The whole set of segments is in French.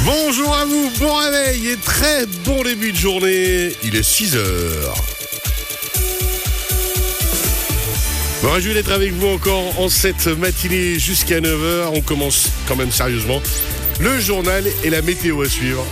Bonjour à vous, bon réveil et très bon début de journée. Il est 6h. Bon, ravi d'être avec vous encore en cette matinée jusqu'à 9h. On commence quand même sérieusement. Le journal et la météo à suivre.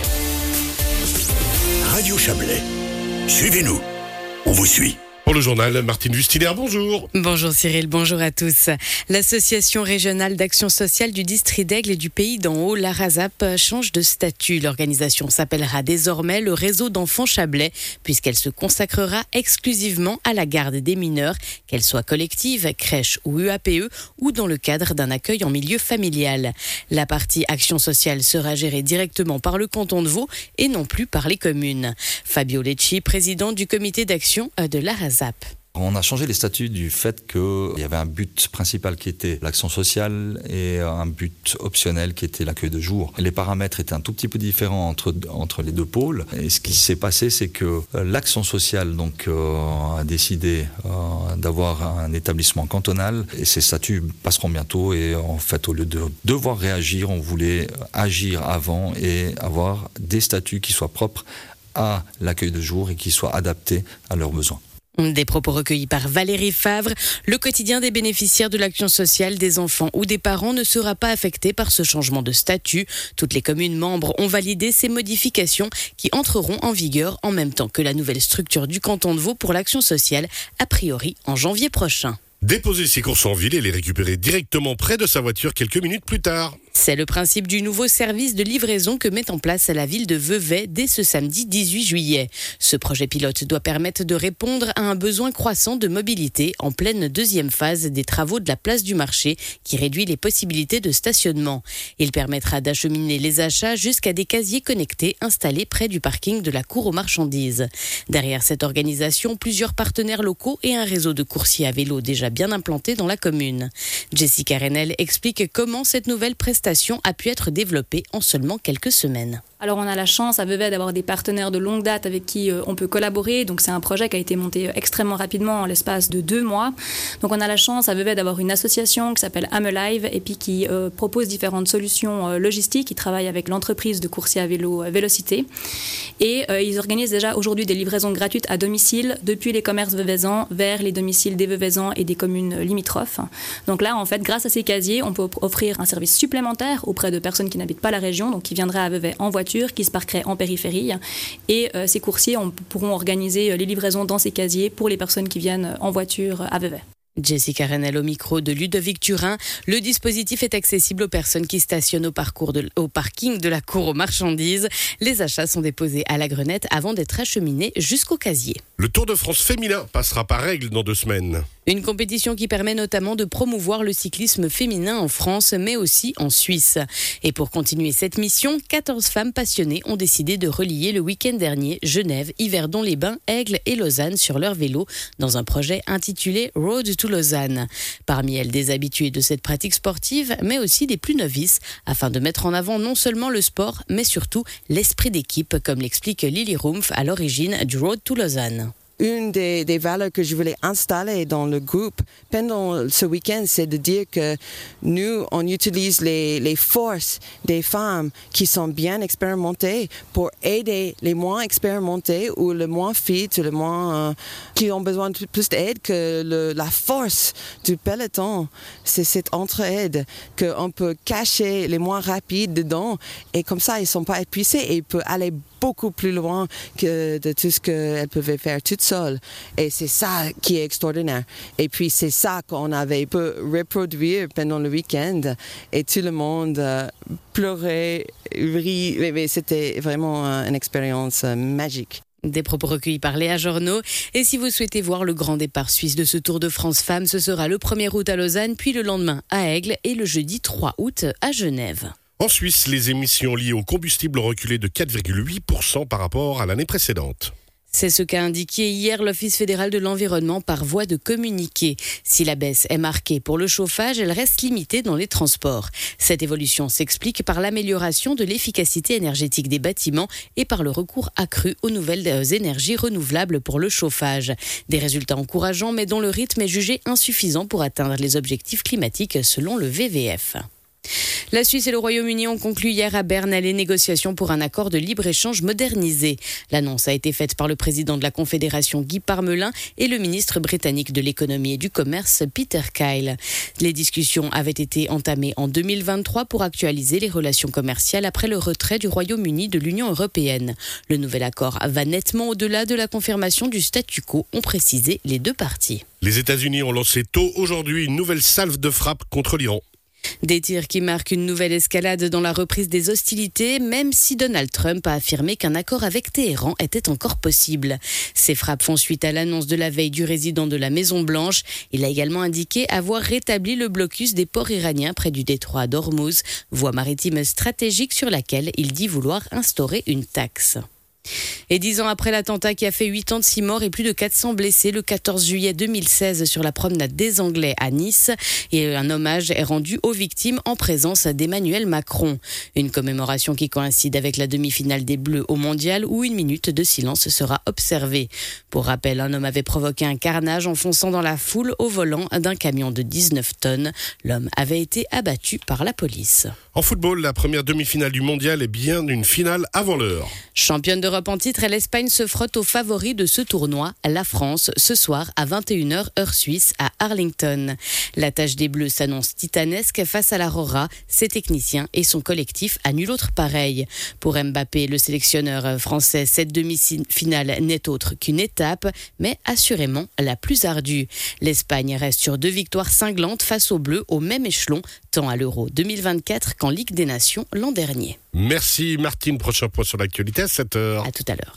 Radio Chablais. Suivez-nous. On vous suit. Pour le journal, Martine Justiner, bonjour. Bonjour Cyril, bonjour à tous. L'association régionale d'action sociale du district d'Aigle et du Pays d'en Haut, la RASAP, change de statut. L'organisation s'appellera désormais le Réseau d'enfants Chablais, puisqu'elle se consacrera exclusivement à la garde des mineurs, qu'elle soit collective, crèche ou UAPE, ou dans le cadre d'un accueil en milieu familial. La partie action sociale sera gérée directement par le canton de Vaud et non plus par les communes. Fabio Lecci, président du comité d'action de la RASAP. On a changé les statuts du fait qu'il y avait un but principal qui était l'action sociale et un but optionnel qui était l'accueil de jour. Les paramètres étaient un tout petit peu différents entre les deux pôles. Et ce qui s'est passé, c'est que l'action sociale a décidé d'avoir un établissement cantonal et ces statuts passeront bientôt. Et en fait, au lieu de devoir réagir, on voulait agir avant et avoir des statuts qui soient propres à l'accueil de jour et qui soient adaptés à leurs besoins. Des propos recueillis par Valérie Favre. Le quotidien des bénéficiaires de l'action sociale des enfants ou des parents ne sera pas affecté par ce changement de statut. Toutes les communes membres ont validé ces modifications qui entreront en vigueur en même temps que la nouvelle structure du canton de Vaud pour l'action sociale, a priori en janvier prochain. Déposer ses courses en ville et les récupérer directement près de sa voiture quelques minutes plus tard. C'est le principe du nouveau service de livraison que met en place la ville de Vevey dès ce samedi 18 juillet. Ce projet pilote doit permettre de répondre à un besoin croissant de mobilité en pleine deuxième phase des travaux de la place du marché qui réduit les possibilités de stationnement. Il permettra d'acheminer les achats jusqu'à des casiers connectés installés près du parking de la cour aux marchandises. Derrière cette organisation, plusieurs partenaires locaux et un réseau de coursiers à vélo déjà bien implanté dans la commune. Jessica Renel explique comment cette nouvelle prestation a pu être développée en seulement quelques semaines. Alors on a la chance à Vevey d'avoir des partenaires de longue date avec qui on peut collaborer. Donc c'est un projet qui a été monté extrêmement rapidement en l'espace de 2 mois. Donc on a la chance à Vevey d'avoir une association qui s'appelle Amelive et puis qui propose différentes solutions logistiques. Ils travaillent avec l'entreprise de coursiers à vélo Vélocité. Et ils organisent déjà aujourd'hui des livraisons gratuites à domicile depuis les commerces veveysans vers les domiciles des Veveysans et des communes limitrophes. Donc là en fait grâce à ces casiers on peut offrir un service supplémentaire auprès de personnes qui n'habitent pas la région, donc qui viendraient à Vevey en voiture, qui se parqueraient en périphérie. Et ces coursiers pourront organiser les livraisons dans ces casiers pour les personnes qui viennent en voiture à Vevey. Jessica Renel au micro de Ludovic Turin. Le dispositif est accessible aux personnes qui stationnent au parking de la cour aux marchandises. Les achats sont déposés à la Grenette avant d'être acheminés jusqu'au casier. Le Tour de France féminin passera par Aigle dans 2 semaines. Une compétition qui permet notamment de promouvoir le cyclisme féminin en France, mais aussi en Suisse. Et pour continuer cette mission, 14 femmes passionnées ont décidé de relier le week-end dernier Genève, Yverdon-les-Bains, Aigle et Lausanne sur leur vélo dans un projet intitulé Road to Lausanne. Parmi elles, des habitués de cette pratique sportive, mais aussi des plus novices, afin de mettre en avant non seulement le sport, mais surtout l'esprit d'équipe, comme l'explique Lily Rumpf à l'origine du Road to Lausanne. Une des valeurs que je voulais installer dans le groupe pendant ce week-end, c'est de dire que nous, on utilise les forces des femmes qui sont bien expérimentées pour aider les moins expérimentés ou les moins fit ou les moins qui ont besoin de plus d'aide que la force du peloton. C'est cette entraide qu'on peut cacher les moins rapides dedans et comme ça, ils ne sont pas épuisés et ils peuvent aller beaucoup plus loin que de tout ce qu'elles pouvaient faire toutes seules. Et c'est ça qui est extraordinaire. Et puis c'est ça qu'on avait pu reproduire pendant le week-end. Et tout le monde pleurait, rit. C'était vraiment une expérience magique. Des propos recueillis par Léa Journeau. Et si vous souhaitez voir le grand départ suisse de ce Tour de France Femmes, ce sera le 1er août à Lausanne, puis le lendemain à Aigle et le jeudi 3 août à Genève. En Suisse, les émissions liées au combustible ont reculé de 4,8% par rapport à l'année précédente. C'est ce qu'a indiqué hier l'Office fédéral de l'environnement par voie de communiqué. Si la baisse est marquée pour le chauffage, elle reste limitée dans les transports. Cette évolution s'explique par l'amélioration de l'efficacité énergétique des bâtiments et par le recours accru aux nouvelles énergies renouvelables pour le chauffage. Des résultats encourageants mais dont le rythme est jugé insuffisant pour atteindre les objectifs climatiques selon le WWF. La Suisse et le Royaume-Uni ont conclu hier à Berne les négociations pour un accord de libre-échange modernisé. L'annonce a été faite par le président de la Confédération Guy Parmelin et le ministre britannique de l'économie et du commerce Peter Kyle. Les discussions avaient été entamées en 2023 pour actualiser les relations commerciales après le retrait du Royaume-Uni de l'Union européenne. Le nouvel accord va nettement au-delà de la confirmation du statu quo, ont précisé les deux parties. Les États-Unis ont lancé tôt aujourd'hui une nouvelle salve de frappe contre l'Iran. Des tirs qui marquent une nouvelle escalade dans la reprise des hostilités, même si Donald Trump a affirmé qu'un accord avec Téhéran était encore possible. Ces frappes font suite à l'annonce de la veille du résident de la Maison-Blanche. Il a également indiqué avoir rétabli le blocus des ports iraniens près du détroit d'Ormuz, voie maritime stratégique sur laquelle il dit vouloir instaurer une taxe. Et 10 ans après l'attentat qui a fait 86 morts et plus de 400 blessés le 14 juillet 2016 sur la promenade des Anglais à Nice, et un hommage est rendu aux victimes en présence d'Emmanuel Macron. Une commémoration qui coïncide avec la demi-finale des Bleus au Mondial où une minute de silence sera observée. Pour rappel, un homme avait provoqué un carnage en fonçant dans la foule au volant d'un camion de 19 tonnes. L'homme avait été abattu par la police. En football, la première demi-finale du Mondial est bien une finale avant l'heure. Championne d'Europe en titre, l'Espagne se frotte aux favoris de ce tournoi, la France, ce soir à 21h heure suisse à Arlington. La tâche des Bleus s'annonce titanesque face à l'Aurora. Ses techniciens et son collectif à nul autre pareil. Pour Mbappé, le sélectionneur français, cette demi-finale n'est autre qu'une étape, mais assurément la plus ardue. L'Espagne reste sur 2 victoires cinglantes face aux Bleus au même échelon, tant à l'Euro 2024 qu'en Ligue des Nations l'an dernier. Merci Martine, prochain point sur l'actualité à 7h. À tout à l'heure.